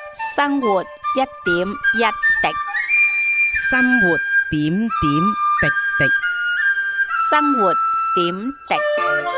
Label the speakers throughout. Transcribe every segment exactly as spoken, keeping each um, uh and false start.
Speaker 1: 生活一點一滴，
Speaker 2: 生活點點滴滴。
Speaker 1: 生活點滴。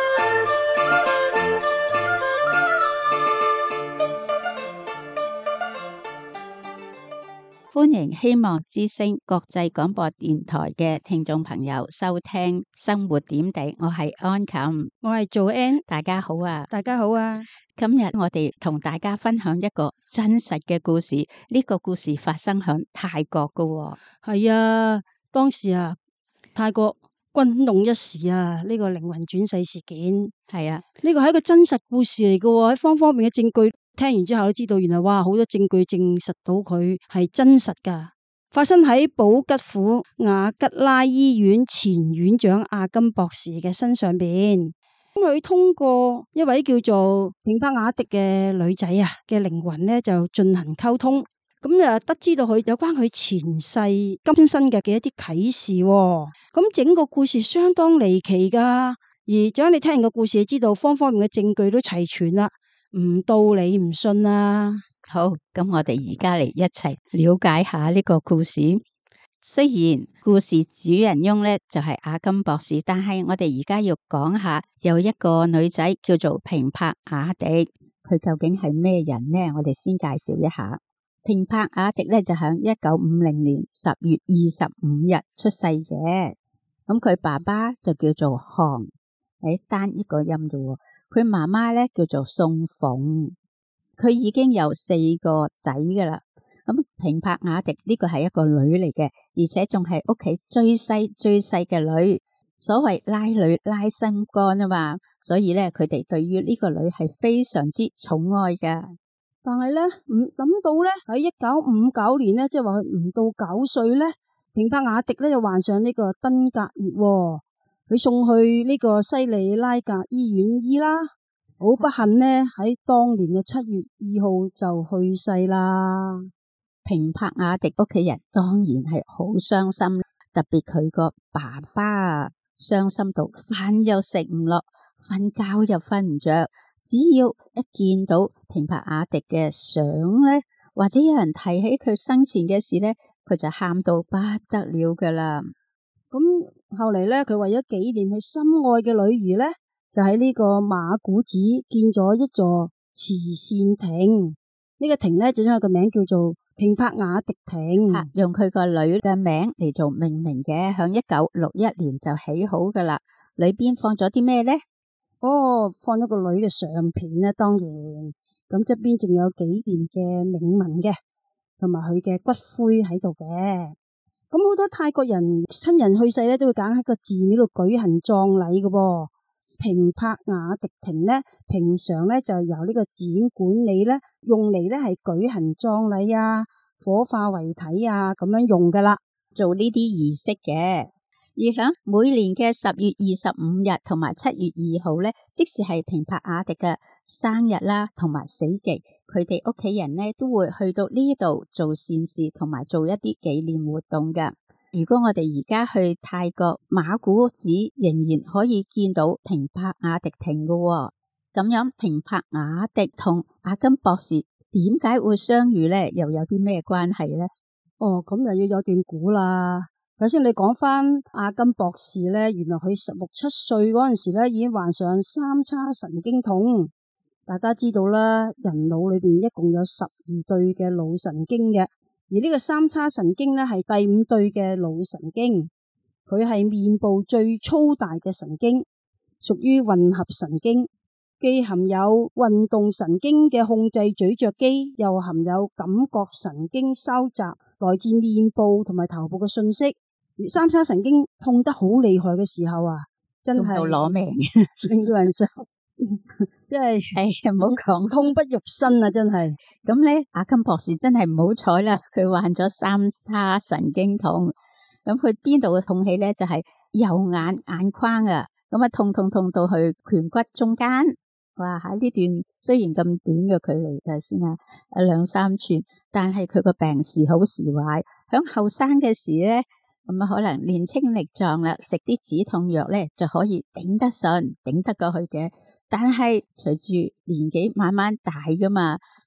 Speaker 1: 歡迎希望之聲國際廣播電台嘅聽眾朋友收聽生活點滴，我係安琴，
Speaker 3: 我係做 N，
Speaker 1: 大家好啊！
Speaker 3: 大家好啊！
Speaker 1: 今日我哋同大家分享一個真實嘅故事，呢、這個故事發生響泰國噶、哦。
Speaker 3: 係啊，當時啊，泰國轟動一時啊，呢、這個靈魂轉世事件
Speaker 1: 係啊，
Speaker 3: 呢個係一個真實故事嚟噶、哦，喺方方面嘅證據。聽完之後都知道，原來哇，好多證據證實到佢係真實噶。發生喺寶吉府雅吉拉醫院前院長阿金博士嘅身上邊。咁佢通過一位叫做平帕雅迪嘅女仔啊嘅靈魂咧，就進行溝通。咁啊，得知到佢有關佢前世今生嘅嘅一啲啟示。咁整個故事相當離奇噶，而將你聽完個故事，知道方方面嘅證據都齊全啦。唔到你唔信啊！
Speaker 1: 好，咁我哋而家嚟一齊了解下呢個故事。雖然故事主人翁咧就係阿金博士，但係我哋而家要講下有一個女仔叫做平帕雅迪，佢究竟係咩人呢？我哋先介紹一下。平帕雅迪咧就響一九五零年十月二十五日出世嘅，咁佢爸爸就叫做韓，誒單一個音啫。佢媽媽咧叫做宋鳳，佢已經有四個仔噶啦。咁平帕雅迪呢個係一個女嚟嘅，而且仲係屋企最細最細嘅女。所謂拉女拉心肝啊嘛，所以咧佢哋對於呢個女係非常之寵愛噶。
Speaker 3: 但係咧唔諗到咧喺一九五九年咧，即係話佢唔到九歲咧，平帕雅迪咧就患上呢個登革熱。佢送去呢個西里拉格醫院醫啦，好不幸呢，喺當年嘅七月二號就去世啦。
Speaker 1: 平帕雅迪屋企人當然係好傷心，特別佢個爸爸啊，傷心到飯又食唔落，瞓覺又瞓唔着。只要一見到平帕雅迪嘅相咧，或者有人提起佢生前嘅事咧，佢就喊到不得了噶啦。
Speaker 3: 咁後嚟咧，佢為咗紀念佢心愛嘅女兒咧，就喺呢個馬古寺建咗一座慈善亭。呢、這個亭咧，就將佢個名叫做平帕雅迪亭，
Speaker 1: 啊、用佢個女嘅名嚟做命名嘅。響一九六一年就起好噶啦。裏邊放咗啲咩咧？
Speaker 3: 哦，放咗個女嘅相片咧，當然咁側邊仲有紀念嘅銘文嘅，同埋佢嘅骨灰喺度嘅。咁好多泰國人親人去世咧，都會揀喺個寺廟度舉行葬禮嘅噃。平帕雅迪亭咧，平常咧就由呢個寺院管理咧，用嚟咧係舉行葬禮啊、火化遺體啊咁樣用噶啦，
Speaker 1: 做呢啲儀式嘅。而響每年嘅十月二十五日同埋七月二號咧，即使係平帕雅迪嘅生日啦，同埋死忌，佢哋屋企人咧都會去到呢度做善事，同埋做一啲紀念活動噶。如果我哋而家去泰國馬古寺，仍然可以見到平帕雅迪亭噶。咁樣平帕雅迪同阿金博士點解會相遇咧？又有啲咩關係咧？
Speaker 3: 哦，咁又要有段古啦。首先你講翻阿金博士咧，原來佢十六七歲嗰陣時咧，已經患上三叉神經痛。大家知道啦，人腦裏邊一共有十二對嘅腦神經嘅，而呢個三叉神經咧係第五對嘅腦神經，佢係面部最粗大嘅神經，屬於混合神經，既含有運動神經嘅控制咀嚼肌，又含有感覺神經收集來自面部同埋頭部嘅信息。三叉神經痛得好厲害嘅時候啊，真係
Speaker 1: 攞命，
Speaker 3: 令到人想，即係
Speaker 1: 係唔好講
Speaker 3: 痛不欲生啊！真係
Speaker 1: 咁咧，阿金博士真係唔好彩啦，佢患咗三叉神經痛。咁佢邊度嘅痛起咧？就係、是、右眼眼眶啊，咁啊痛痛痛到去顴骨中間。哇！喺呢段雖然咁短嘅距離就先啊，兩三寸，但係佢個病時好時壞。響後生嘅時咧。咁啊，可能年青力壯啦，食啲止痛藥咧就可以頂得順，頂得過去嘅。但係隨住年紀慢慢大噶嘛，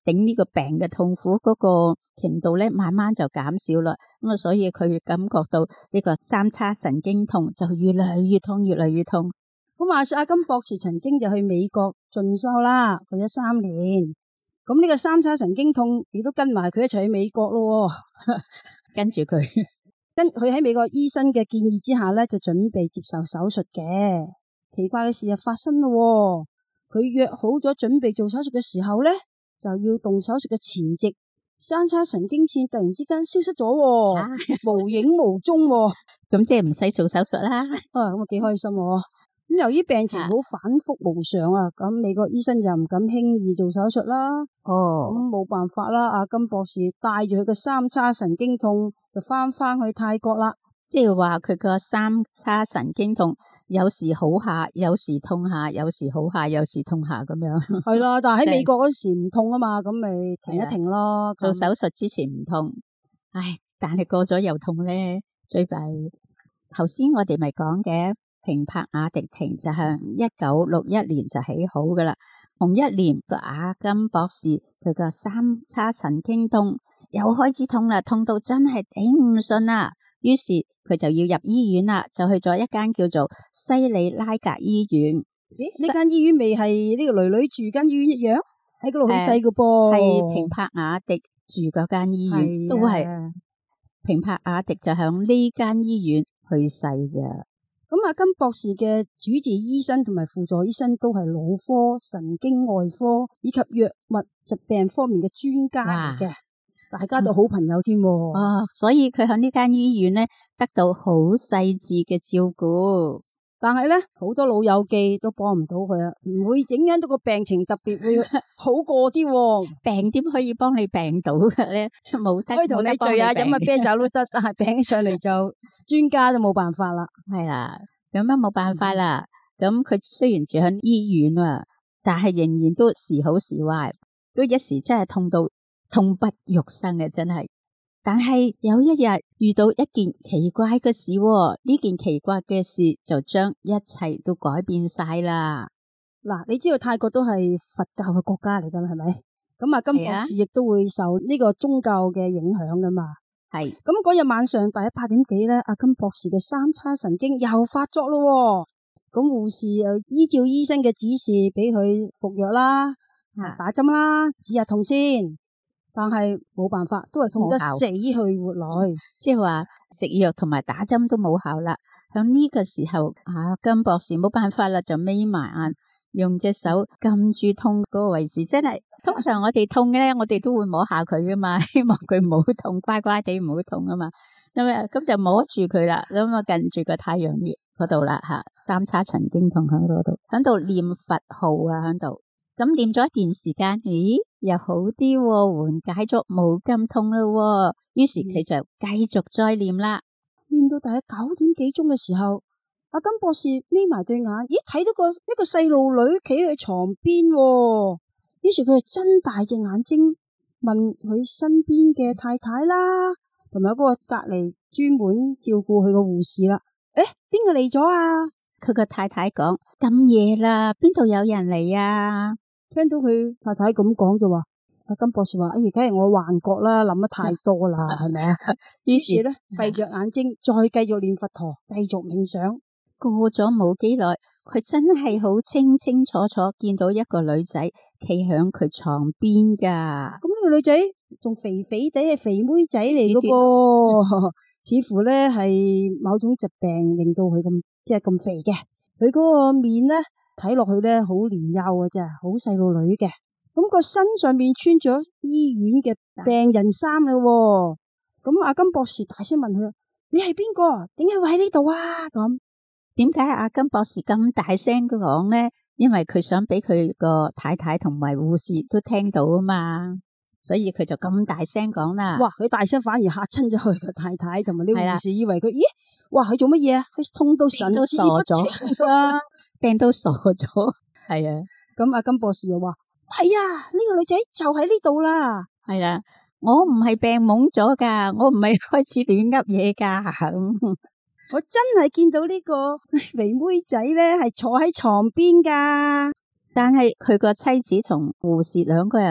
Speaker 1: 頂呢個病嘅痛苦嗰個程度咧，慢慢就減少啦。咁啊，所以佢感覺到呢個三叉神經痛就越嚟越痛，越嚟越痛。
Speaker 3: 咁話說阿金博士曾經就去美國進修啦，去咗三年。咁呢個三叉神經痛亦都跟埋佢一齊去美國咯。
Speaker 1: 跟住佢，
Speaker 3: 跟佢喺美國醫生嘅建議之下咧，就準備接受手術嘅。奇怪嘅事就發生咯，佢約好咗準備做手術嘅時候咧，就要動手術嘅前夕，三叉神經線突然之間消失咗，啊、無影無蹤。
Speaker 1: 咁即係唔使做手術啦。
Speaker 3: 啊，咁啊幾開心喎！咁由於病情好反覆無常啊，咁美國醫生就唔敢輕易做手術啦。
Speaker 1: 哦，
Speaker 3: 咁冇辦法啦，阿金博士帶住佢嘅三叉神經痛就翻返去泰國啦。
Speaker 1: 即係話佢個三叉神經痛有時好下，有時痛下，有時好下，有時痛下咁樣。
Speaker 3: 係啦，但係喺美國嗰時唔痛啊嘛，咁咪停一停咯。
Speaker 1: 做手術之前唔痛，唉，但係過咗又痛咧，最弊。頭先我哋咪講嘅。平帕雅迪亭就向一九六一年就起好噶啦，同一年個阿金博士佢個三叉神經痛又開始痛啦，痛到真係頂唔順啦，於是佢就要入醫院啦，就去咗一間叫做西里拉格醫院。
Speaker 3: 咦？呢間醫院未係呢個女女住間醫院一樣，喺嗰度起世噶噃？
Speaker 1: 係平帕雅迪住嗰間醫院，都係平帕雅迪就響呢間醫院去世嘅。
Speaker 3: 咁阿金博士嘅主治醫生同埋輔助醫生都係腦科、神經外科以及藥物疾病方面嘅專家嚟嘅，大家都好朋友添。
Speaker 1: 哦，所以佢喺呢間醫院咧得到好細緻嘅照顧，
Speaker 3: 但係咧好多老友記都幫唔到佢啊，唔會影響到個病情特別會好過啲。
Speaker 1: 病點可以幫你病到嘅咧？冇得，
Speaker 3: 可以同你聚下飲下啤酒都得，但係病起上嚟就專家都冇辦法啦。
Speaker 1: 係啦，咁樣冇辦法啦。咁佢雖然住喺醫院啊，但係仍然都時好時壞，都一時真係痛到痛不欲生嘅，真係。但係有一日遇到一件奇怪嘅事，呢件奇怪嘅事就將一切都改變晒啦。
Speaker 3: 嗱，你知道泰國都係佛教嘅國家嚟噶，係咪？咁啊，金博士亦都會受呢個宗教嘅影響噶嘛。係。咁嗰日晚上大約八點幾咧，阿金博士嘅三叉神經又發作咯。咁護士又依照醫生嘅指示俾佢服藥啦，啊打針啦，止下痛先。但係冇辦法，都係痛得死去活來，
Speaker 1: 即係話食藥同埋打針都冇效啦。響呢個時候，阿金博士冇辦法啦，就眯埋眼，用隻手撳住痛嗰個位置。真係通常我哋痛嘅咧，我哋都會摸下佢噶嘛，希望佢唔好痛，乖乖地唔好痛啊嘛。咁啊，咁就摸住佢啦，咁啊近住個太陽穴嗰度啦吓，三叉神經痛喺嗰度，喺度念佛號啊，喺度。咁念咗一段時間，咦，又好啲，緩解咗，冇咁痛咯。於是佢就繼續再念啦。
Speaker 3: 念到大約九點幾鐘嘅時候，阿金博士眯埋對眼，咦，睇到個一個細路女企喺床邊。於是佢就睜大隻眼睛問佢身邊嘅太太啦，同埋嗰個隔籬專門照顧佢個護士啦。誒，邊個嚟咗啊？
Speaker 1: 佢個太太講：咁夜啦，邊度有人嚟啊？
Speaker 3: 聽到佢太太咁講就話，阿金博士話：哎，而家係我幻覺啦，諗得太多啦，係咪啊？於是咧，閉着眼睛再繼續念佛陀，繼續冥想。
Speaker 1: 過咗冇幾耐，佢真係好清清楚楚見到一個女仔企響佢床邊噶。
Speaker 3: 咁呢個女仔仲肥肥地係肥妹仔嚟噶噃，似乎咧係某種疾病令到佢咁即係咁肥嘅。佢嗰個面咧，睇落去咧好年幼嘅啫，好細路女嘅。咁個身上面穿咗醫院嘅病人衫啦。咁阿金博士大聲問佢：你係邊個？點解會喺呢度啊？咁
Speaker 1: 點解阿金博士咁大聲講咧？因為佢想俾佢個太太同埋護士都聽到啊嘛，所以佢就咁大聲講啦。
Speaker 3: 哇！佢大聲反而嚇親咗佢個太太同埋呢個護士，以為佢咦？哇！佢做乜嘢啊？佢痛到神志不清啦，
Speaker 1: 病到傻咗。係啊，
Speaker 3: 咁阿金博士又話：係啊，呢個女仔就喺呢度啦。
Speaker 1: 係啦，我唔係病懵咗噶，我唔係開始亂噏嘢噶。咁
Speaker 3: 我真係見到呢個肥妹仔咧，係坐喺床邊噶。
Speaker 1: 但係佢個妻子同護士兩個人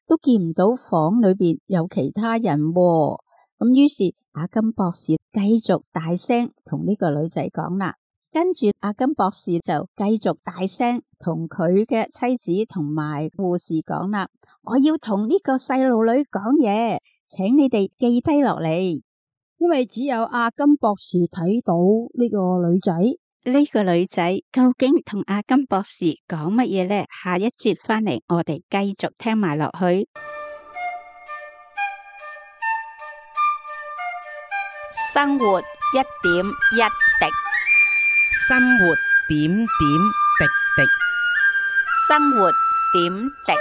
Speaker 1: 都見唔到房裏邊有其他人喎。咁於是阿金博士繼續大聲同呢個女仔講啦。跟住阿金博士就繼續大聲同佢嘅妻子同埋護士講啦，我要同呢個細路女講嘢，請你哋記低落嚟。
Speaker 3: 因為只有阿金博士睇到呢個女仔，
Speaker 1: 呢個女仔究竟同阿金博士講乜嘢呢？下一節翻嚟，我哋繼續聽埋落去。
Speaker 2: 生活一點一滴，生活點點滴滴，
Speaker 1: 生活點滴。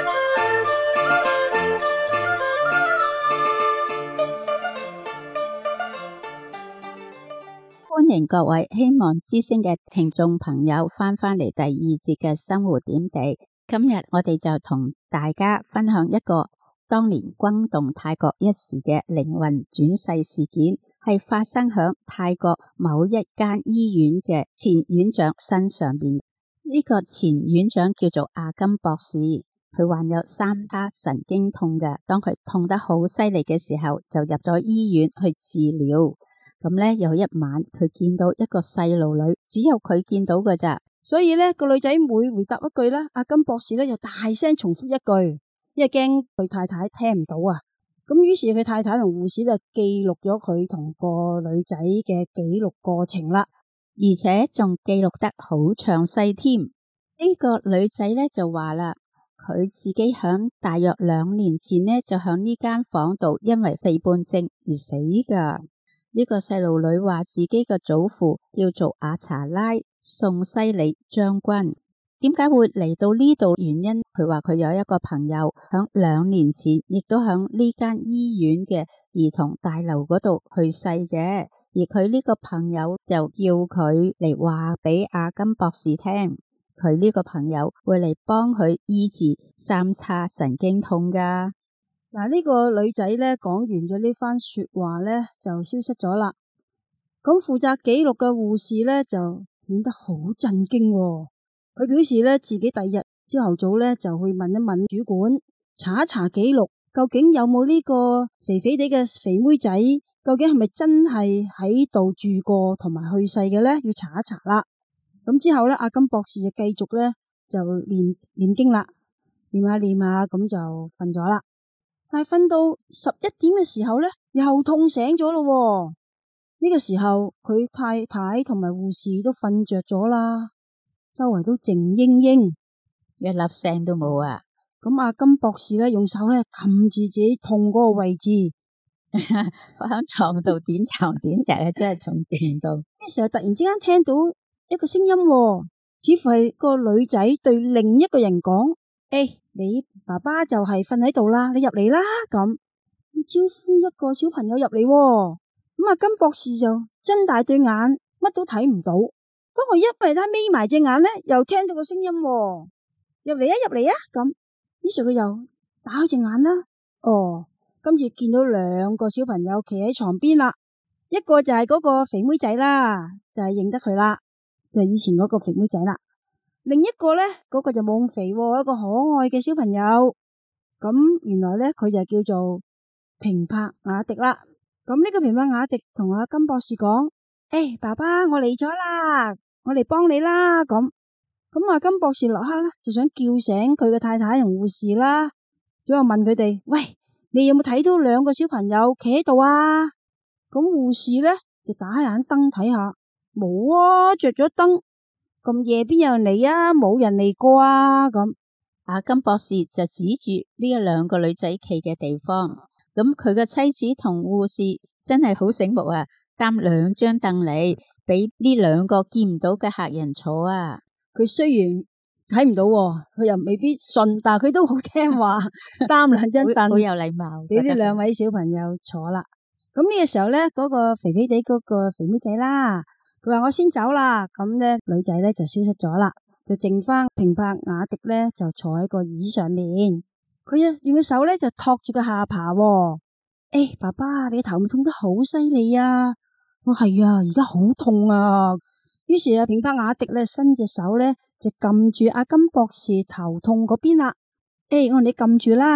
Speaker 1: 歡迎各位希望之聲嘅聽眾朋友翻返嚟第二節嘅生活點滴。今日我哋就同大家分享一個當年轟動泰國一時嘅靈魂轉世事件，係發生響泰國某一間醫院嘅前院長身上邊。呢個前院長叫做阿金博士，佢患有三叉神經痛嘅，當佢痛得好犀利嘅時候，就入咗醫院去治療。咁咧有一晚，佢見到一個細路女，只有佢見到㗎咋，
Speaker 3: 所以咧個女仔每回答一句咧，阿金博士咧就大聲重複一句，因為驚佢太太聽唔到啊。咁於是佢太太同護士就記錄咗佢同個女仔嘅記錄過程啦，
Speaker 1: 而且仲記錄得好詳細添。呢個女仔咧就話啦，佢自己響大約兩年前呢，就響呢間房度因為肥胖症而死噶。呢個細路女話自己嘅祖父叫做阿查拉宋西里將軍。點解會嚟到呢度？原因佢話佢有一個朋友響兩年前亦都響呢間醫院嘅兒童大樓嗰度去世嘅，而佢呢個朋友就叫佢嚟話俾阿金博士聽，佢呢個朋友會嚟幫佢醫治三叉神經痛噶。
Speaker 3: 嗱，呢個女仔咧講完咗呢番說話咧就消失咗啦。咁負責記錄嘅護士咧就顯得好震驚喎。佢表示咧自己第日朝頭早咧就去問一問主管，查一查記錄，究竟有冇呢個肥肥哋嘅肥妹仔，究竟係咪真係喺度住過同埋去世嘅咧？要查一查啦。咁之後咧，阿金博士就繼續咧就念念經啦，念下念下咁就瞓咗啦。但係瞓到十一點嘅時候咧，又痛醒咗咯。呢個時候佢太太同埋護士都瞓着咗啦，周圍都靜英英，
Speaker 1: 一粒聲都冇啊！
Speaker 3: 咁阿金博士咧用手咧撳住自己痛嗰個位置，
Speaker 1: 我喺床度點床點隻啊，真係從電到。
Speaker 3: 呢時候突然之間聽到一個聲音，似乎係個女仔對另一個人講：誒，你爸爸就係瞓喺度啦，你入嚟啦。咁招呼一個小朋友入嚟，咁阿金博士就睜大對眼，乜都睇唔到。咁我一為他眯埋隻眼咧，又聽到個聲音，入嚟啊，入嚟啊。咁於是佢又打開隻眼啦。哦，今次見到兩個小朋友企喺床邊啦，一個就係嗰個肥妹仔啦，就係認得佢啦，就係以前嗰個肥妹仔啦。另一個咧，嗰個就冇咁肥，一個可愛嘅小朋友。咁原來咧，佢就叫做平帕雅迪啦。咁呢個平帕雅迪同阿金博士講：誒，爸爸，我嚟咗啦，我嚟幫你啦。咁咁阿金博士立刻咧就想叫醒佢嘅太太同護士啦，之後問佢哋：喂，你有冇睇到兩個小朋友企喺度啊？咁護士咧就打眼燈睇下，冇啊，着咗燈。咁夜邊有人嚟啊？冇人嚟過啊！咁
Speaker 1: 阿金博士就指住呢一兩個女仔企嘅地方，咁佢嘅妻子同護士真係好醒目啊，擔兩張凳嚟俾呢兩個見唔到嘅客人坐啊。
Speaker 3: 佢雖然睇唔到，佢又未必信，但係佢都好聽話，擔兩張凳，
Speaker 1: 好有禮貌，
Speaker 3: 俾呢兩位小朋友坐啦。咁呢個時候咧，嗰個肥肥地嗰個肥妹仔啦，佢話我先走啦。咁咧女仔咧就消失咗啦，就剩翻平帕雅迪咧就坐喺個椅上面，佢啊用個手咧就托住個下巴。誒、哎，爸爸，你頭痛得好犀利啊！我係啊，而家好痛啊！於是啊，平帕雅迪咧伸隻手咧就撳住阿金博士頭痛嗰邊啦。誒、哎，我話你撳住啦，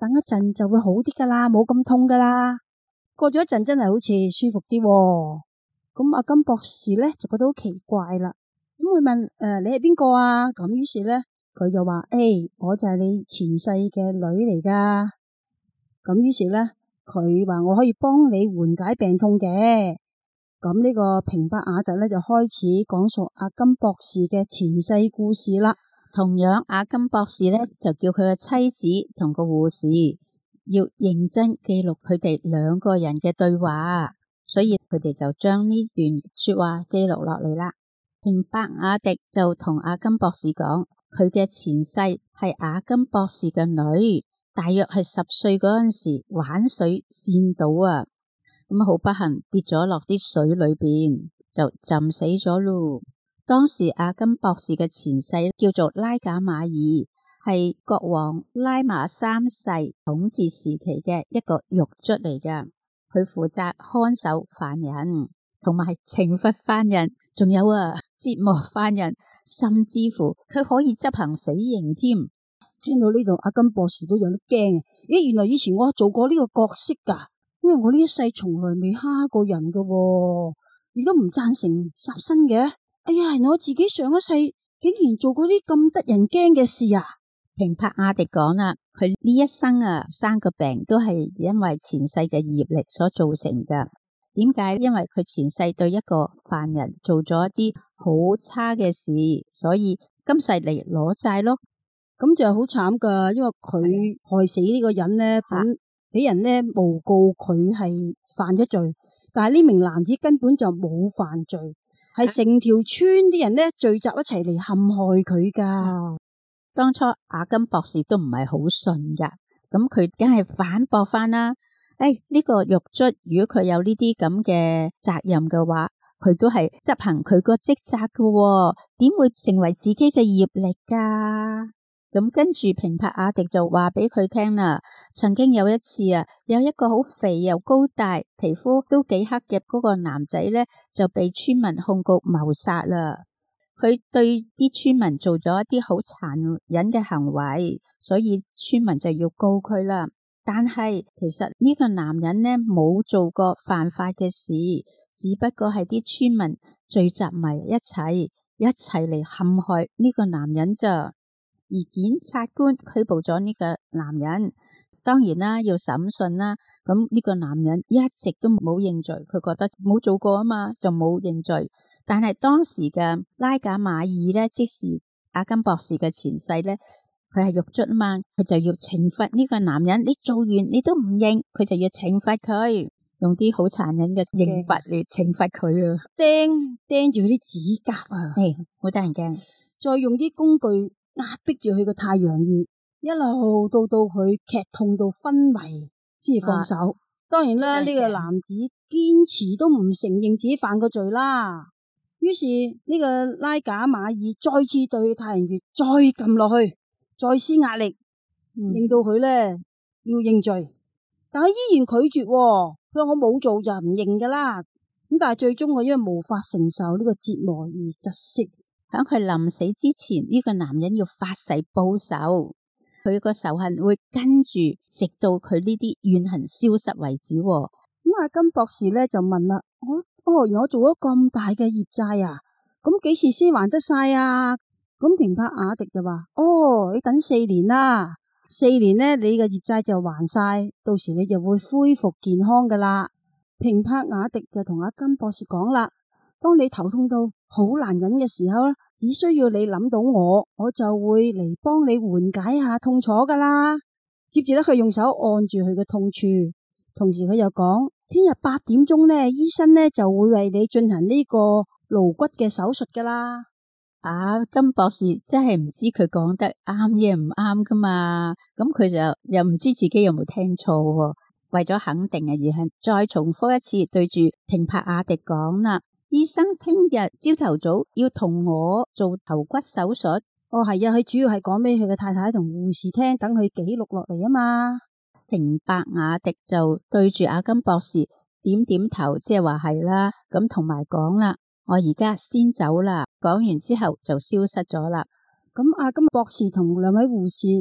Speaker 3: 等一陣就會好啲噶啦，冇咁痛噶啦。過咗一陣真係好似舒服啲喎。咁阿金博士咧就覺得好奇怪啦。咁佢問誒、呃、你係邊個啊？咁於是咧佢就話誒、欸、我就係你前世嘅女嚟噶。咁於是咧佢話我可以幫你緩解病痛嘅。咁呢個平伯雅特咧就開始講述阿金博士嘅前世故事啦。
Speaker 1: 同樣阿金博士咧就叫佢嘅妻子同個護士要認真記錄佢哋兩個人嘅對話，所以佢哋就將呢段說話記錄落嚟啦。平伯雅迪就同阿金博士講，佢嘅前世係阿金博士嘅女，大約係十歲嗰陣時玩水跣到啊，咁好不幸跌咗落啲水裏邊就浸死咗咯。當時阿金博士嘅前世叫做拉賈馬爾，係國王拉瑪三世統治時期嘅一個獄卒嚟噶，佢負責看守犯人，同埋懲罰犯人，仲有啊折磨犯人，甚至乎佢可以執行死刑添。
Speaker 3: 聽到呢度，阿金博士都有啲驚啊！咦，原來以前我做過呢個角色噶，因為我呢一世從來未蝦過人噶，亦都唔贊成殺生嘅。哎呀，我自己上一世竟然做過啲咁得人驚嘅事啊！
Speaker 1: 平伯雅迪講啦，佢呢一生啊生個病都係因為前世嘅業力所造成噶。點解？因為佢前世對一個犯人做咗一啲好差嘅事，所以今世嚟攞債咯。
Speaker 3: 咁就好慘噶，因為佢害死呢個人咧，本俾人咧誣告佢係犯咗罪，但係呢名男子根本就冇犯罪。係成條村啲人咧聚集一齊嚟陷害佢噶。
Speaker 1: 當初阿金博士都唔係好信噶，咁佢梗係反駁翻啦。誒、哎，呢、這個獄卒如果佢有呢啲咁嘅責任嘅話，佢都係執行佢個職責噶，點會成為自己嘅業力噶？咁跟住平伯雅迪就話俾佢聽啦，曾經有一次啊，有一個好肥又高大、皮膚都幾黑嘅嗰個男仔咧，就被村民控告謀殺啦。佢對啲村民做咗一啲好殘忍嘅行為，所以村民就要告佢啦。但係其實呢個男人咧冇做過犯法嘅事，只不過係啲村民聚集埋一齊，一齊嚟陷害呢個男人咋。而檢察官拘捕咗呢個男人，當然啦，要審訊啦。咁呢個男人一直都冇認罪，佢覺得冇做過啊嘛，就冇認罪。但係當時嘅拉賈馬爾咧，即是阿金博士嘅前世咧，佢係獄卒啊嘛，佢就要懲罰呢個男人。你做完你都唔認，佢就要懲罰佢，用啲好殘忍嘅刑罰嚟懲罰佢啊，
Speaker 3: 釘釘住啲指甲啊，
Speaker 1: 誒，好得人驚，
Speaker 3: 再用啲工具壓迫住佢個太陽穴，一路到到佢劇痛到昏迷先至放手。啊、當然啦，呢個男子堅持都唔承認自己犯過罪啦。於是呢個拉賈馬爾再次對太陽穴再撳落去，再施壓力，嗯、令到佢咧要認罪，但係依然拒絕。佢話我冇做就唔認噶啦。咁但係最終我因為無法承受呢個折磨而窒息。
Speaker 1: 喺佢臨死之前，呢、這個男人要發誓報仇，佢個仇恨會跟住直到佢呢啲怨恨消失為止。咁
Speaker 3: 阿金博士咧就問啦：我哦，原來我做咗咁大嘅業債啊，咁幾時先還得晒啊？咁平伯雅迪就話：哦，你等四年啦，四年咧你嘅業債就還晒，到時你就會恢復健康噶啦。平伯雅迪就同阿金博士講啦：當你頭痛到好難忍嘅時候咧，只需要你諗到我，我就會嚟幫你緩解下痛楚噶啦。接住咧，佢用手按住佢嘅痛處，同時佢又講：聽日八點鐘咧，醫生咧就會為你進行呢個顱骨嘅手術噶啦。
Speaker 1: 啊，金博士真係唔知佢講得啱嘢唔啱噶嘛？咁佢就又唔知自己有冇聽錯喎。為咗肯定啊，而係再重複一次對住平伯雅迪講啦。醫生聽日朝頭早要同我做頭骨手術。哦，係啊，佢主要係講俾佢嘅太太同護士聽，等佢記錄落嚟啊嘛。平伯雅迪就對住阿金博士點點頭，即係話係啦。咁同埋講啦，我而家先走啦。講完之後就消失咗啦。咁阿金博士同兩位護士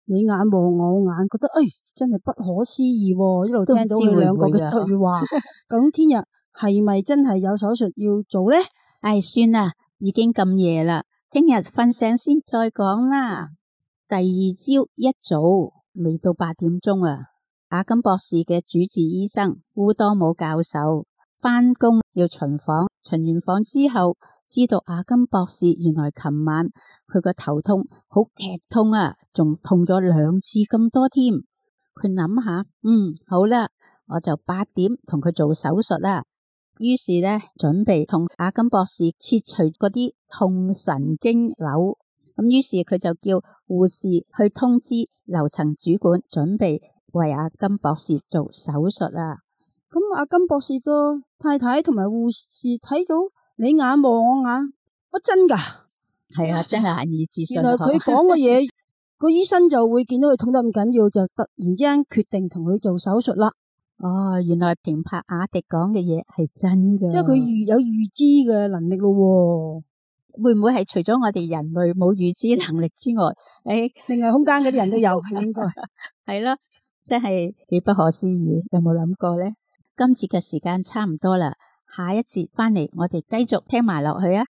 Speaker 3: 你眼望我眼，覺得誒、哎、真係不可思議喎！一路聽到佢兩個嘅對話，究竟天日係咪真係有手術要做咧？
Speaker 1: 唉，算啦，已經咁夜啦，聽日瞓醒先再講啦。第二朝一早未到八點鐘啊，阿金博士嘅主治醫生烏多姆教授返工要巡房，巡完房之後，知道阿金博士原來琴晚佢個頭痛好劇痛啊，仲痛咗兩次咁多添。佢諗下，嗯，好啦，我就八點同佢做手術啦。於是咧，準備同阿金博士切除嗰啲痛神經瘤。咁於是佢就叫護士去通知樓層主管，準備為阿金博士做手術啦。
Speaker 3: 咁阿金博士個太太同埋護士睇到你眼望我眼，乜真噶？
Speaker 1: 係啊，真係難以置信。
Speaker 3: 原來佢講嘅嘢，個醫生就會見到佢痛得咁緊要，就突然之間決定同佢做手術啦。
Speaker 1: 哦，原來平帕雅迪講嘅嘢係真嘅，
Speaker 3: 即係佢預有預知嘅能力咯。
Speaker 1: 會唔會係除咗我哋人類冇預知能力之外，誒，
Speaker 3: 另外空間嗰啲人都有，係應該
Speaker 1: 係咯，真係幾不可思議。有冇諗過咧？今次嘅時間差唔多啦，下一節翻嚟我哋繼續聽埋落去啊！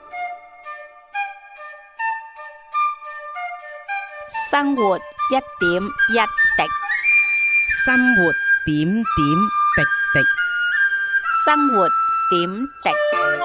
Speaker 2: 生活一點一滴，
Speaker 4: 生活點點滴滴，
Speaker 2: 生活點滴。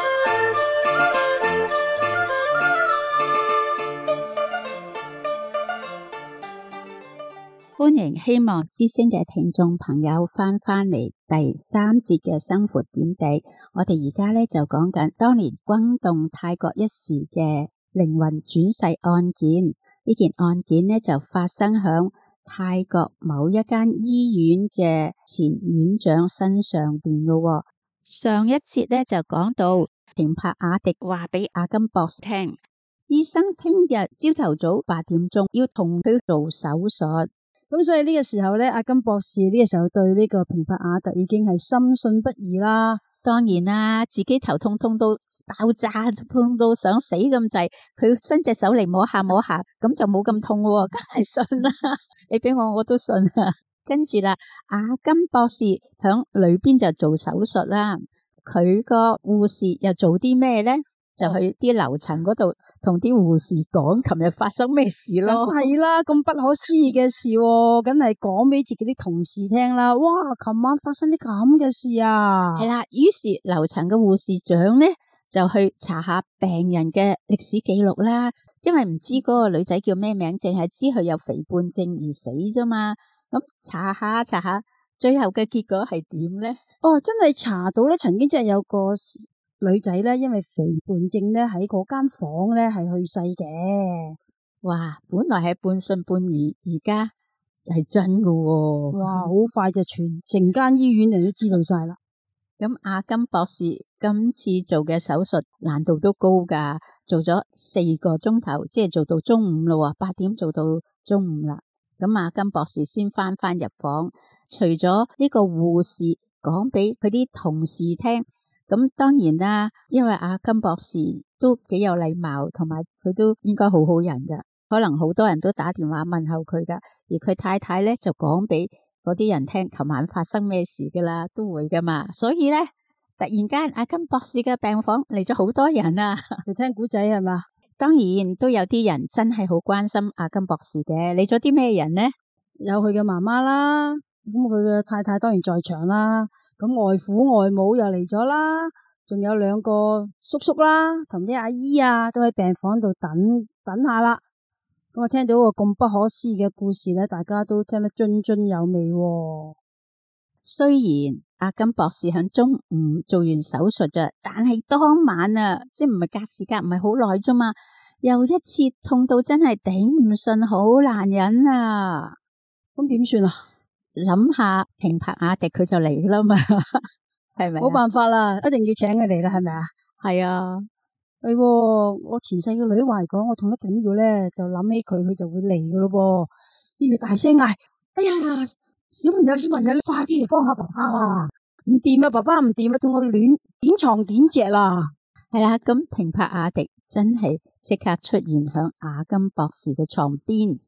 Speaker 1: 歡迎希望之聲嘅聽眾朋友翻返嚟第三節嘅生活點滴。我哋而家咧就講緊當年轟動泰國一時嘅靈魂轉世案件。呢件案件呢就發生響泰國某一間醫院嘅前院長身上邊咯。上一節咧就講到平帕雅迪話俾阿金博士聽，醫生聽日朝頭早八點鐘要同佢做手術。
Speaker 3: 咁所以呢個時候咧，阿金博士呢個時候對呢個平帕雅迪已經係深信不疑啦。
Speaker 1: 當然啦，自己頭痛痛到爆炸，痛到想死咁滯，佢伸隻手嚟摸下摸下，咁就冇咁痛喎，梗係信啦。你俾我我都信啊。跟住啦，阿金博士響裏邊就做手術啦。佢個護士又做啲咩咧？就去啲樓層嗰度同啲護士講，琴日發生咩事咯？
Speaker 3: 係啦，咁不可思議嘅事，梗係講俾自己啲同事聽啦。哇，琴晚發生啲咁嘅事啊！
Speaker 1: 係啦，於是樓層嘅護士長咧就去查下病人嘅歷史記錄啦。因為唔知嗰個女仔叫咩名，淨係知佢有肥胖症而死啫嘛。咁查下查下，最後嘅結果係點咧？
Speaker 3: 哦，真係查到咧，曾經真係有個女仔咧，因為肥胖症咧喺嗰間房咧係去世嘅。
Speaker 1: 哇，本來係半信半疑，而家係真噶喎。
Speaker 3: 哇，好快就全成間醫院人都知道晒啦。
Speaker 1: 咁阿金博士今次做嘅手術難度都高噶，做咗四個鐘頭，即係做到中午咯，八點做到中午啦。咁阿金博士先翻返入房，除咗呢個護士講俾佢啲同事聽。咁當然啦，因為阿金博士都幾有禮貌，同埋佢都應該好好人噶，可能好多人都打電話問候佢噶，而佢太太咧就講俾嗰啲人聽，琴晚發生咩事噶啦，都會噶嘛。所以咧，突然間阿金博士嘅病房嚟咗好多人啊，
Speaker 3: 嚟聽古仔係嘛？
Speaker 1: 當然都有啲人真係好關心阿金博士嘅。嚟咗啲咩人呢？
Speaker 3: 有佢嘅媽媽啦，咁佢嘅太太當然在場啦。咁外父外母又嚟咗啦，仲有兩個叔叔啦，同啲阿姨啊，都喺病房度等等下啦。咁我聽到個咁不可思議嘅故事咧，大家都聽得津津有味喎。
Speaker 1: 雖然阿金博士喺中午做完手術咋，但係當晚啊，即係唔係隔時隔唔係好耐啫嘛，又一次痛到真係頂唔順，好難忍啊！
Speaker 3: 咁點算啊？
Speaker 1: 諗下平帕雅迪佢就嚟啦嘛，係咪？
Speaker 3: 冇辦法啦，一定要請佢嚟啦，係咪啊？
Speaker 1: 係啊，
Speaker 3: 係我前世嘅女話嚟講，我痛得緊要咧，就諗起佢，佢就會嚟噶咯噃。要大聲嗌，哎呀，小朋友小朋友，你快啲嚟幫下爸爸啊！唔掂啊，爸爸唔掂啊，同我亂點床點隻啦。
Speaker 1: 係啦，咁平帕雅迪真係即刻出現響阿金博士嘅床邊。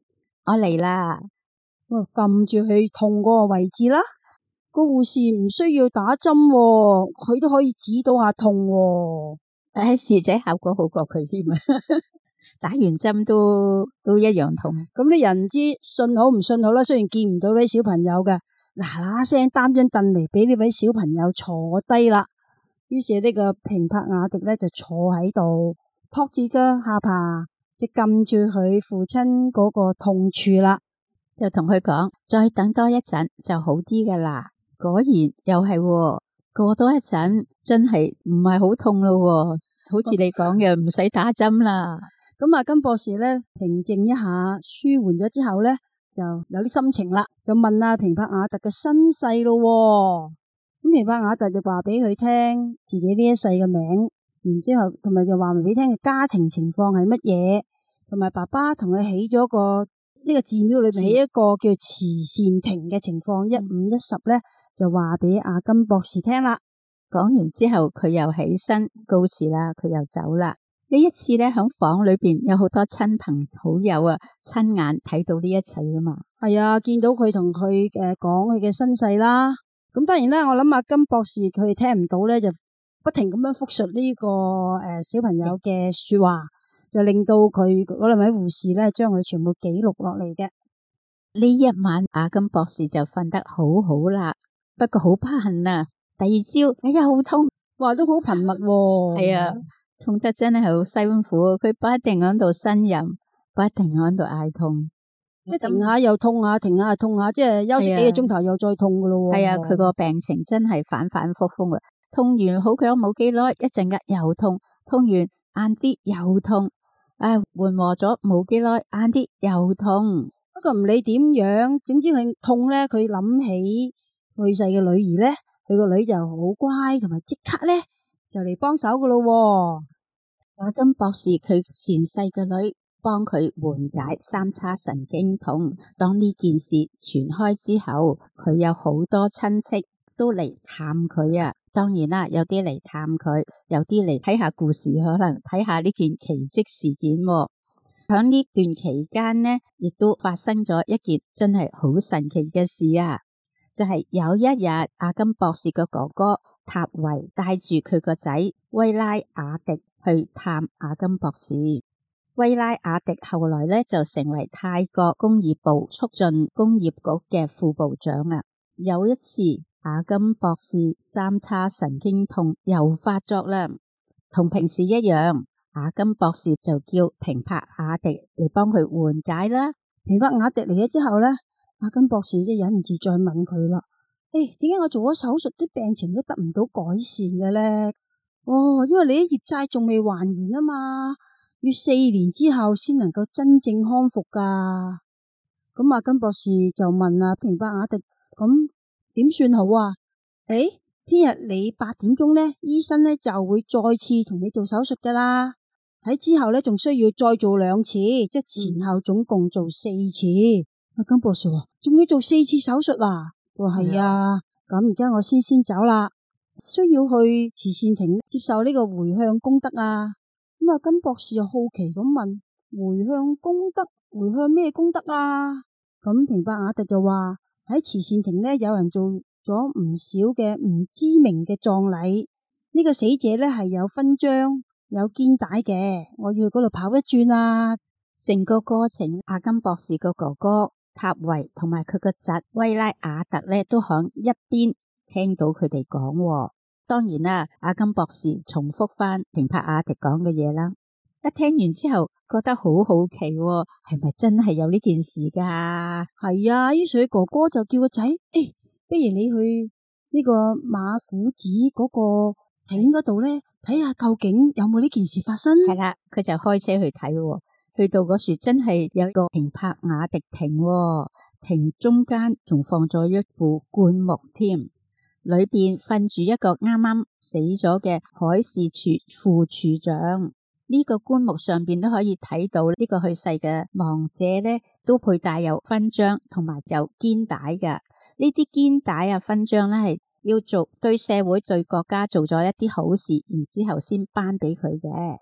Speaker 1: 我嚟啦。
Speaker 3: 我撳住佢痛嗰個位置啦。個護士唔需要打針喎，佢都可以指到下痛喎。
Speaker 1: 誒，侍者效果好過佢添啊！打完針都都一樣痛。
Speaker 3: 咁啲人唔知信好唔信好啦。雖然見唔到啲小朋友嘅，嗱嗱聲擔張凳嚟俾呢位小朋友坐低啦。於是呢個平帕雅迪咧就坐喺度，托住個下巴，即係撳住佢父親嗰個痛處啦，
Speaker 1: 就同佢講：再等多一陣就好啲噶啦。果然又係喎，過多一陣真係唔係好痛咯喎，好似你講嘅唔使打針啦。
Speaker 3: 咁阿金博士咧平靜一下，舒緩咗之後咧，就有啲心情啦，就問阿平帕雅特嘅身世咯。咁平帕雅特就話俾佢聽自己呢一世嘅名，然之後同埋就話俾佢聽嘅家庭情況係乜嘢，同埋爸爸同佢起咗個呢個寺廟裏面起一個叫慈善亭嘅情況，一五一十咧就話俾阿金博士聽啦。
Speaker 1: 講完之後，佢又起身告辭啦，佢又走啦。呢一次咧，響房裏邊有好多親朋好友啊，親眼睇到呢一切啊嘛。
Speaker 3: 係啊，見到佢同佢誒講佢嘅身世啦。咁當然啦，我諗阿金博士佢哋聽唔到咧，就不停咁樣複述呢個誒小朋友嘅說話，就令到佢嗰兩位護士咧將佢全部記錄落嚟嘅。
Speaker 1: 呢一晚阿金博士就瞓得好好啦，不過好不幸啊，第二朝哎呀好痛，
Speaker 3: 哇都好頻密喎。
Speaker 1: 係啊。痛得真係好辛苦，佢不停喺度呻吟，不停喺度嗌痛，
Speaker 3: 一停下又痛下，停下又痛下，即係休息幾個鐘頭又再痛噶咯。
Speaker 1: 係啊，佢個病情真係反反复复啊！痛完好強冇幾耐，一陣間又痛，痛完晏啲又痛，啊緩和咗冇幾耐，晏啲又痛。
Speaker 3: 不過唔理點樣，總之佢痛咧，佢諗起去世嘅女兒咧，佢個女就好乖，同埋即刻咧就嚟幫手噶咯。
Speaker 1: 阿金博士佢前世嘅女幫佢緩解三叉神經痛。當呢件事傳開之後，佢有好多親戚都嚟探佢啊。當然啦，有啲嚟探佢，有啲嚟睇下故事，可能睇下呢件奇蹟事件。響呢段期間呢，亦都發生咗一件真係好神奇嘅事啊！就係、是、有一日，阿金博士嘅哥哥塔維帶住佢個仔威拉雅迪去探阿金博士。威拉雅迪後來咧就成為泰國工業部促進工業局嘅副部長啊。有一次，阿金博士三叉神經痛又發作啦，同平時一樣。阿金博士就叫平帕雅迪嚟幫佢緩解啦。
Speaker 3: 平帕雅迪嚟咗之後咧，阿金博士就忍唔住再問佢啦。誒，點解我做咗手術啲病情都得唔到改善嘅咧？哦，因為你啲業債仲未還完啊嘛，要四年之後先能夠真正康復噶。咁阿金博士就問阿平帕雅迪：咁點算好啊？誒，聽日你八點鐘咧，醫生咧就會再次同你做手術噶啦。喺之後咧，仲需要再做兩次，即係前後總共做四次。阿金博士話：仲要做四次手術啊？我話係啊，咁而家我先先走啦，需要去慈善亭接受呢個回向功德啊。咁阿金博士又好奇咁問：回向功德，回向咩功德啊？咁平帕雅迪就話喺慈善亭咧，有人做咗唔少嘅唔知名嘅葬禮，呢個死者咧係有勳章。有肩帶嘅，我要去嗰度跑一轉啊！
Speaker 1: 成個過程，阿金博士個哥哥塔維同埋佢個侄威拉雅特咧，都響一邊聽到佢哋講。當然啦，阿金博士重複翻平帕雅迪講嘅嘢啦。一聽完之後，覺得好好奇，係咪真係有呢件事噶？
Speaker 3: 係啊，於是哥哥就叫個仔：誒、欸，不如你去呢個馬古寺嗰個亭嗰度咧。睇下究竟有冇呢件事發生？
Speaker 1: 係啦，佢就開車去睇，去到嗰處真係有一個平帕雅迪亭，亭中間仲放咗一副棺木添，裏邊瞓住一個啱啱死咗嘅海事處副處長。呢個棺木上邊都可以睇到呢個去世嘅亡者咧，都佩戴有勳章同埋有肩帶嘅。呢啲肩帶啊勳章咧係要做對社會對國家做咗一啲好事，然之後先頒俾佢嘅。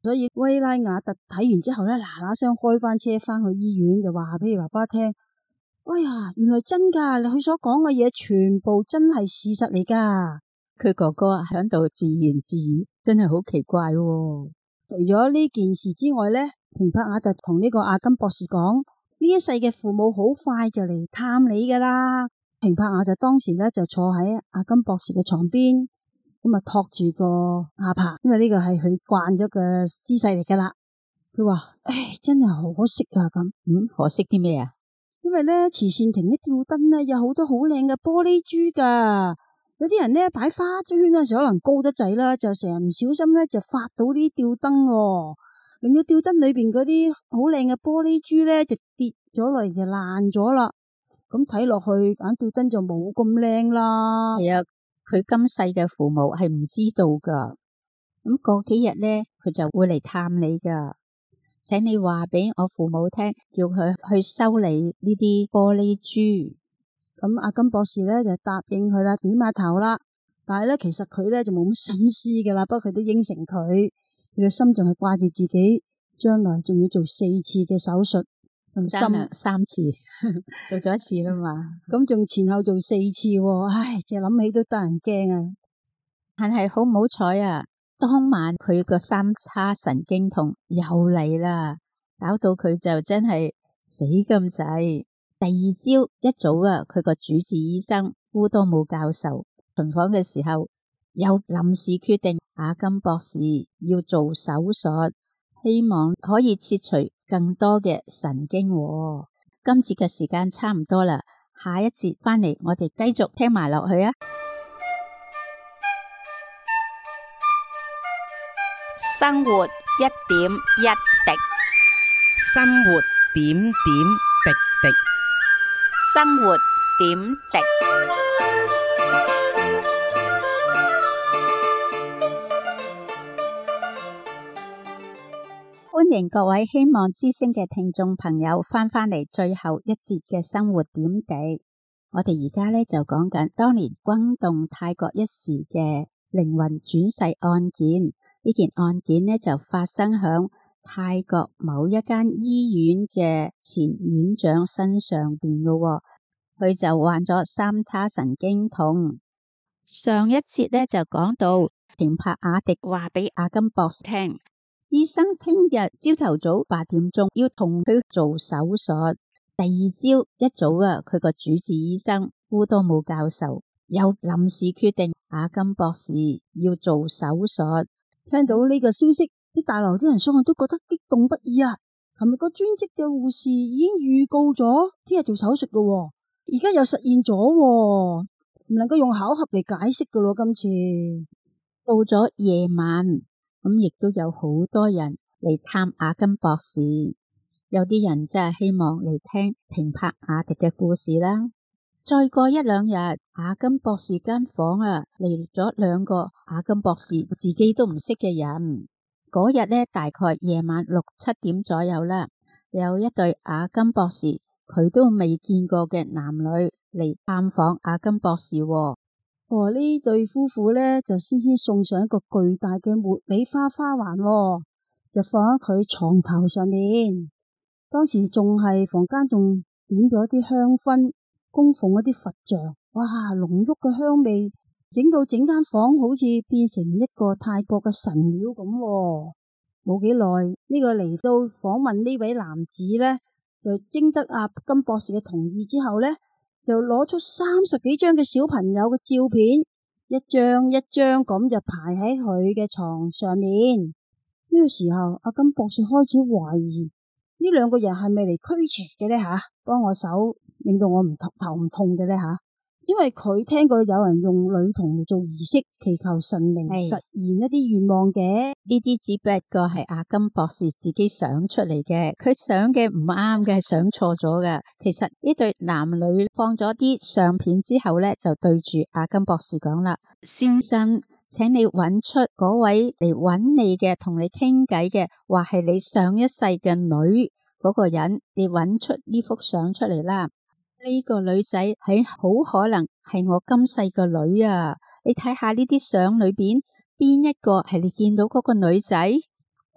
Speaker 3: 所以威拉雅特睇完之後咧，嗱嗱聲開翻車翻去醫院，就話俾爸爸聽：哎呀，原來真噶，佢所講嘅嘢全部真係事實嚟噶。
Speaker 1: 佢哥哥喺度自言自語，真係好奇怪喎。
Speaker 3: 除咗呢件事之外咧，平帕雅特同呢個阿金博士講：呢一世嘅父母好快就嚟探你噶啦。平帕雅特當時咧就坐喺阿金博士嘅床邊，咁啊托住個下巴，因為呢個係佢慣咗嘅姿勢嚟噶啦。佢話：唉，真係可惜啊咁。
Speaker 1: 嗯，可惜啲咩啊？
Speaker 3: 因為咧慈善亭啲吊燈咧有好多好靚嘅玻璃珠噶。有啲人咧擺花圈嗰陣時可能高得滯啦，就成日唔小心咧就發到啲吊燈，令到吊燈裏邊嗰啲好靚嘅玻璃珠咧就跌咗落嚟就爛咗啦。咁睇落去盞吊燈就冇咁靚啦。
Speaker 1: 係啊，佢今世嘅父母係唔知道噶。咁過幾日咧，佢就會嚟探你噶。請你話俾我父母聽，叫佢去修理呢啲玻璃珠。
Speaker 3: 咁阿金博士咧就答應佢啦，點下頭啦。但係咧，其實佢咧就冇乜心思噶啦，不過佢都應承佢。佢嘅心仲係掛住自己將來仲要做四次嘅手術，用心
Speaker 1: 三次做咗一次啦嘛。
Speaker 3: 咁仲前後做四次，唉，淨係諗起都得人驚啊！
Speaker 1: 但係好唔好彩啊！當晚佢個三叉神經痛又嚟啦，搞到佢就真係死咁滯。第二朝一早啊，佢個主治醫生烏多姆教授巡訪嘅時候，又臨時決定阿金博士要做手術，希望可以切除更多嘅神經。今節嘅時間差唔多啦，下一節翻嚟我哋繼續聽埋落去啊！
Speaker 2: 生活一點一滴，
Speaker 4: 生活點點滴滴。
Speaker 2: 生活點滴。
Speaker 1: 歡迎各位希望之聲嘅聽眾朋友翻返嚟最後一節嘅生活點滴。我哋而家咧就講緊當年轟動泰國一時嘅靈魂轉世案件。呢件案件呢就發生響泰國某一間醫院嘅前院長身上邊嘅，佢就患咗三叉神經痛。上一節呢就講到平帕雅迪話俾阿金博士聽，醫生聽日朝頭早八點鐘要同佢做手術。第二朝一早啊，佢個主治醫生烏多姆教授又臨時決定阿金博士要做手術。
Speaker 3: 聽到呢個消息，啲大樓啲人相信都覺得激動不已啊！琴日個專職嘅護士已經預告咗聽日做手術噶，而家又實現咗，唔能夠用巧合嚟解釋噶咯。今次
Speaker 1: 到咗夜晚，咁亦都有好多人嚟探阿金博士，有啲人真係希望嚟聽平帕雅迪嘅故事啦。再過一兩日，阿金博士間房啊嚟咗兩個阿金博士自己都唔識嘅人。嗰日呢，大概夜晚六七點左右啦，有一對阿金博士佢都未見過嘅男女嚟探訪阿金博士。
Speaker 3: 哦，呢對夫婦呢，就先先送上一個巨大嘅茉莉花花環，就放喺佢床頭上面。當時仲係房間仲點咗啲香薰，供奉一啲佛像，哇，濃郁嘅香味，整到整間房好似變成一個泰國嘅神廟咁。冇幾耐，呢個嚟到訪問呢位男子呢，就徵得阿金博士嘅同意之後呢，就攞出三十幾張嘅小朋友嘅照片，一張一張咁就排喺佢嘅床上面。呢個時候，阿金博士開始懷疑呢兩個人係咪嚟驅邪嘅呢？吓，幫我手。令到我唔頭頭唔痛嘅咧吓，因為佢聽過有人用女童嚟做儀式，祈求神靈實現一啲願望嘅。
Speaker 1: 呢啲只不過係阿金博士自己想出嚟嘅，佢想嘅唔啱嘅，想錯咗嘅。其實呢對男女放咗啲相片之後咧，就對住阿金博士講啦：先生，請你揾出嗰位嚟揾你嘅，同你傾偈嘅，話係你上一世嘅女嗰個人，你揾出呢幅相出嚟啦。呢個女仔係好可能係我今世個女啊！你睇下呢啲相裏邊邊一個係你見到嗰個女仔？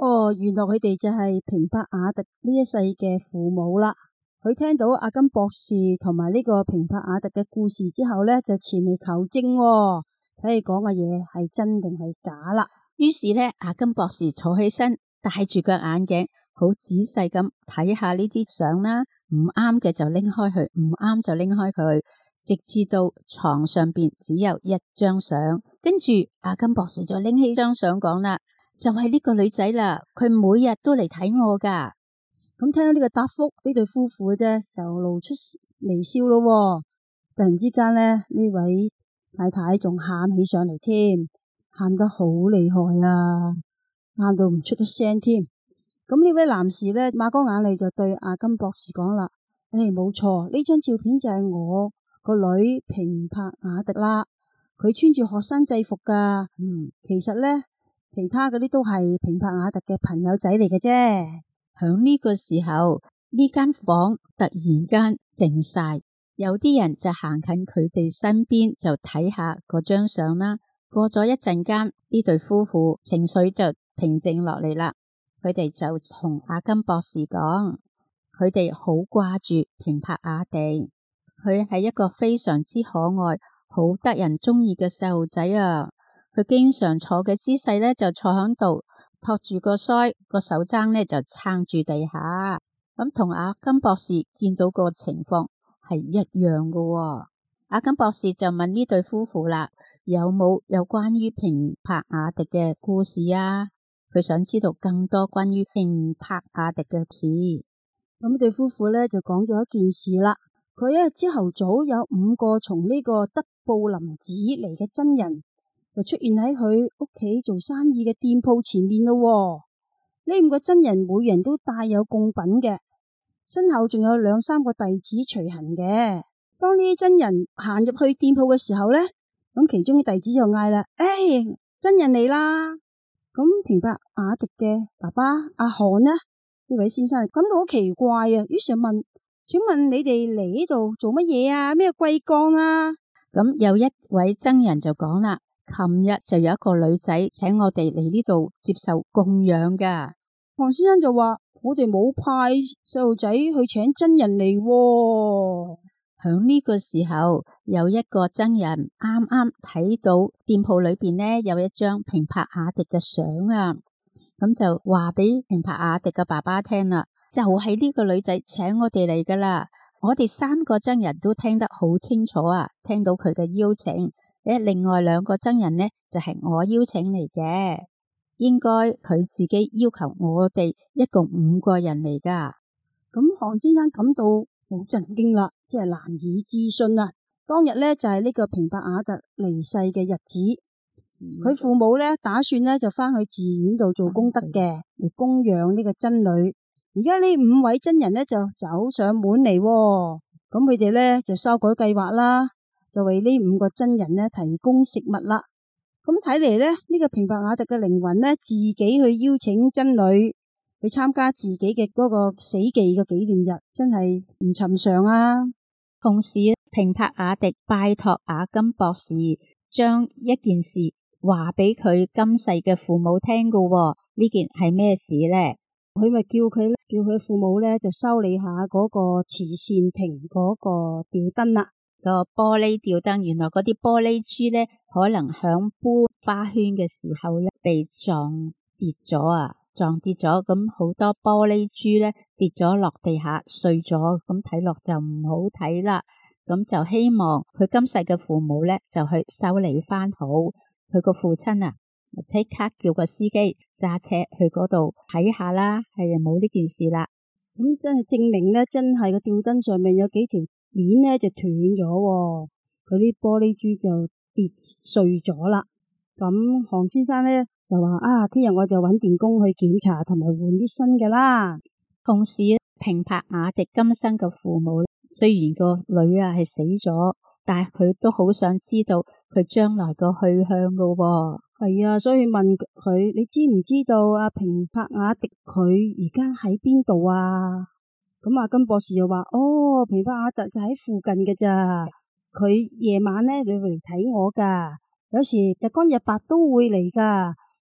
Speaker 3: 哦，原來佢哋就係平帕雅特呢一世嘅父母啦。佢聽到阿金博士同埋呢個平帕雅特嘅故事之後呢，就前嚟求證喎，睇你講嘅嘢係真定係假啦。
Speaker 1: 於是呢，阿金博士坐起身，戴住個眼鏡，好仔細咁睇下呢啲相啦，唔啱嘅就拎開佢，唔啱就拎開佢，直至到床上邊只有一張相。跟住阿金博士就拎起張相講啦，就係呢個女仔啦，佢每日都嚟睇我噶。
Speaker 3: 咁聽到呢個答覆，呢對夫婦啫就露出微笑咯喎。突然之間呢，呢位太太仲喊起上嚟添，喊得好厲害啊，喊到唔出得聲添。咁呢位男士呢，抹乾眼淚就對阿金博士講啦：誒，冇錯，呢張照片就係我個女平帕雅特啦，佢穿住學生制服噶。嗯，其實呢，其他嗰啲都係平帕雅特嘅朋友仔嚟嘅啫。
Speaker 1: 響呢個時候，呢間房突然間靜晒，有啲人就行近佢哋身邊就睇下嗰張相啦。過咗一陣間，呢對夫婦情緒就平靜落嚟啦。佢哋就同阿金博士講，佢哋好掛住平帕雅特，佢係一個非常之可愛、好得人中意嘅細路仔啊。佢經常坐嘅姿勢呢，就坐響度，托住個腮，個手踭呢就撐住地下，咁同阿金博士見到個情況係一樣嘅喎。阿金博士就問呢對夫婦啦，有冇有關於平帕雅特嘅故事啊？佢想知道更多關於平帕雅特嘅事。
Speaker 3: 咁呢對夫婦呢就講咗一件事啦。佢一日朝頭早有五個從呢個德布林寺嚟嘅僧人，就出現喺佢屋企做生意嘅店鋪前面咯。呢五個僧人每人都帶有供品嘅，身後仲有兩三個弟子隨行嘅。當呢啲僧人行入去店鋪嘅時候呢，咁其中嘅弟子就嗌啦：誒，僧人嚟啦！咁平帕雅特嘅爸爸阿漢呢，呢位先生感到好奇怪啊，於是問：請問你哋嚟呢度做乜嘢啊？咩貴幹啊？
Speaker 1: 咁有一位僧人就講啦，琴日就有一個女仔請我哋嚟呢度接受供養噶。
Speaker 3: 黃先生就話：我哋冇派細路仔去請僧人嚟喎。
Speaker 1: 響呢個時候，有一個僧人啱啱睇到店鋪裏邊呢有一張平帕雅特嘅相啊，咁就話俾平帕雅特嘅爸爸聽啦，就係呢個女仔請我哋嚟噶啦。我哋三個僧人都聽得好清楚啊，聽到佢嘅邀請。誒，另外兩個僧人呢就係我邀請嚟嘅，應該佢自己要求我哋一共五個人嚟噶。
Speaker 3: 咁韓先生感到好震驚啦，即係難以置信啊！當日呢就係呢個平帕雅特離世嘅日子，佢父母呢打算呢就翻去寺院度做功德嘅，嚟供養呢個僧女。而家呢五位僧人呢就走上門嚟，咁佢哋呢就修改計劃啦，就為呢五個僧人呢提供食物啦。咁睇嚟呢，呢個平帕雅特嘅靈魂呢，自己去邀請僧女去參加自己嘅嗰個死忌嘅紀念日，真係唔尋常啊！
Speaker 1: 同時，平帕雅特拜託阿金博士將一件事話俾佢今世嘅父母聽噶。呢件係咩事呢？
Speaker 3: 佢咪叫佢叫佢父母咧就修理下嗰個慈善亭嗰個吊燈啦，
Speaker 1: 個玻璃吊燈。原來嗰啲玻璃珠咧可能響搬花圈嘅時候咧被撞跌咗啊，撞跌咗，咁好多玻璃珠咧跌咗落地下碎咗，咁睇落就唔好睇啦。咁就希望佢今世嘅父母咧就去修理翻好。佢個父親啊，即刻叫個司機揸車去嗰度睇下啦，係啊，冇呢件事啦。
Speaker 3: 咁真係證明咧，真係個吊燈上面有幾條鏈咧就斷咗，佢啲玻璃珠就跌碎咗啦。咁韓先生咧就話啊，聽日我就搵電工去檢查同埋換啲新嘅啦。
Speaker 1: 同時平帕雅特今生嘅父母雖然個女啊係死咗，但係佢都好想知道佢將來個去向噶喎。
Speaker 3: 係啊，所以問佢，你知唔知道阿平帕雅特佢而家喺邊度啊？咁阿金博士就話：哦，平帕雅特就喺附近嘅咋，佢夜晚咧你會嚟睇我噶，有時日光日白都會嚟噶，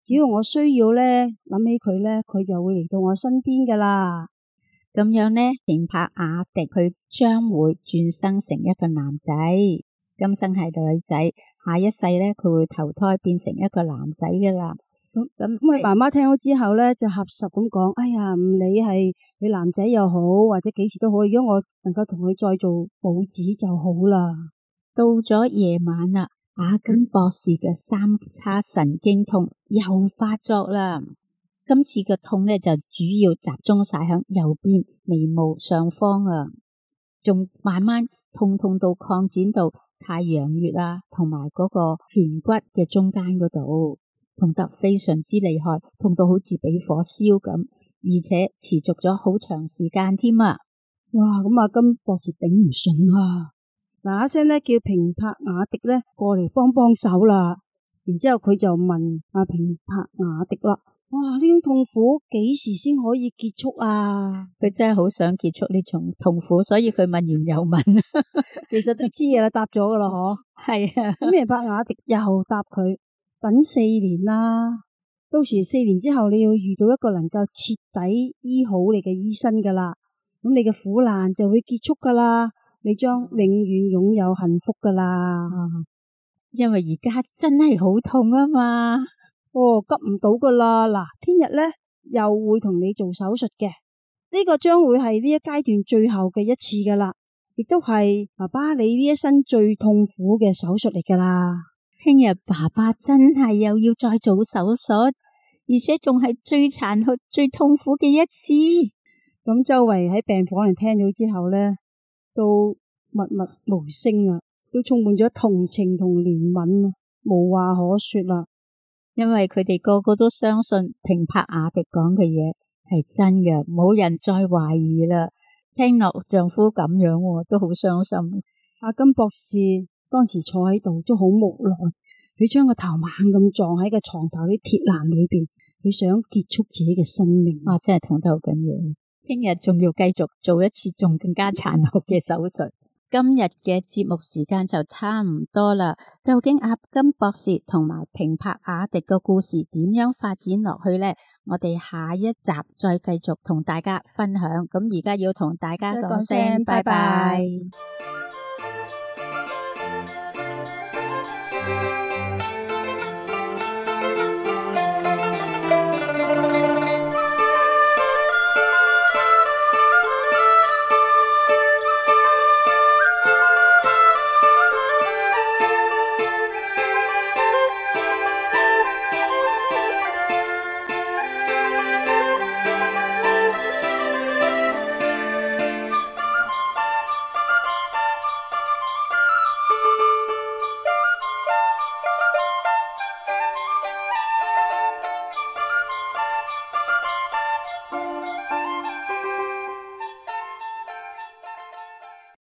Speaker 3: 只要我需要咧，諗起佢咧，佢就會嚟到我身邊噶啦。
Speaker 1: 咁樣咧，平帕雅迪佢將會轉生成一個男仔，今生係女仔，下一世咧佢會投胎變成一個男仔噶啦。咁咁，
Speaker 3: 咁佢媽媽聽到之後咧，就合十咁講：哎呀，唔理係你男仔又好，或者幾時都好，如果我能夠同佢再做母子就好啦。
Speaker 1: 到咗夜晚啦，阿金博士嘅三叉神經痛又發作啦。今次嘅痛咧就主要集中晒響右邊眉毛上方啊，仲慢慢痛痛到擴展到太陽穴啊，同埋嗰個顴骨嘅中間嗰度，痛得非常之厲害，痛到好似俾火燒咁，而且持續咗好長時間添啊！
Speaker 3: 哇，咁阿金博士頂唔順啊，嗱一聲咧叫平帕雅迪咧過嚟幫幫手啦。然之後佢就問阿平帕雅迪啦：哇，呢種痛苦幾時先可以結束啊？
Speaker 1: 佢真係好想結束呢種痛苦，所以佢問完又問。
Speaker 3: 其實都知嘢啦，答咗噶啦，嗬。
Speaker 1: 係啊。
Speaker 3: 咁平帕雅迪又答佢：等四年啦，到時四年之後你要遇到一個能夠徹底醫好你嘅醫生噶啦，咁你嘅苦難就會結束噶啦，你將永遠擁有幸福噶啦。
Speaker 1: 嗯，因為而家真係好痛啊嘛。
Speaker 3: 哦，急唔到噶啦，嗱，聽日咧又會同你做手術嘅，呢個將會係呢一階段最後嘅一次噶啦，亦都係爸爸你呢一生最痛苦嘅手術嚟噶啦。
Speaker 1: 聽日爸爸真係又要再做手術，而且仲係最殘酷、最痛苦嘅一次。
Speaker 3: 咁周圍喺病房嚟聽到之後咧，都默默無聲啊，都充滿咗同情同憐憫啊，無話可說啦。
Speaker 1: 因為佢哋個個都相信平帕雅迪講嘅嘢係真嘅，冇人再懷疑啦。聽落丈夫咁樣，都好傷心。
Speaker 3: 阿金博士當時坐喺度都好無奈，佢將個頭猛咁撞喺個床頭啲鐵欄裏邊，佢想結束自己嘅生命。
Speaker 1: 哇，真係痛得好緊要。聽日仲要繼續做一次仲更加殘酷嘅手術。今日嘅節目時間就差唔多啦，究竟阿金博士同埋平帕雅迪嘅故事點樣發展落去呢？我哋下一集再繼續同大家分享。咁而家要同大家講聲拜拜。